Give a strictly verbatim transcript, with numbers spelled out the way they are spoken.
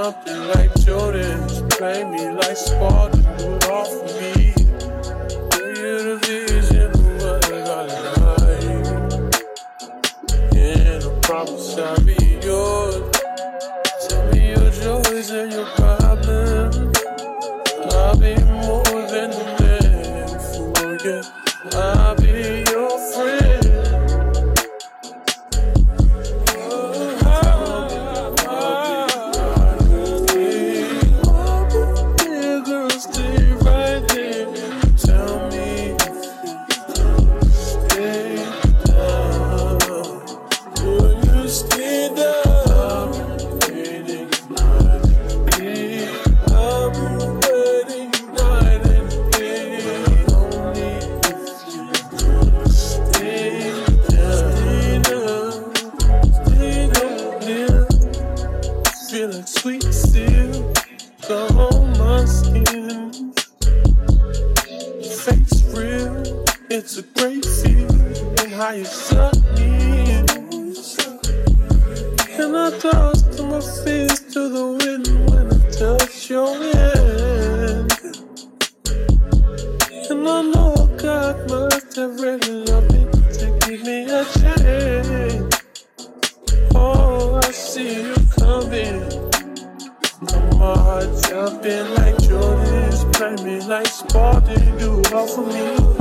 jumping like Jordan, play me like Spartan, do it all for me. Give you the vision of what I like, and I promise I'll be yours. Tell me your joys and your problems. I'll be more than a man for you. I'll be your friend. Sweet silk on my skin, face real, it's a great feeling how you suck me in. And I toss to my face to the wind when I touch your hand. And I know God must have really loved me to give me a chance. Oh, I see you coming. My heart jumping like Jordan, play me like Spartan, do it all for me.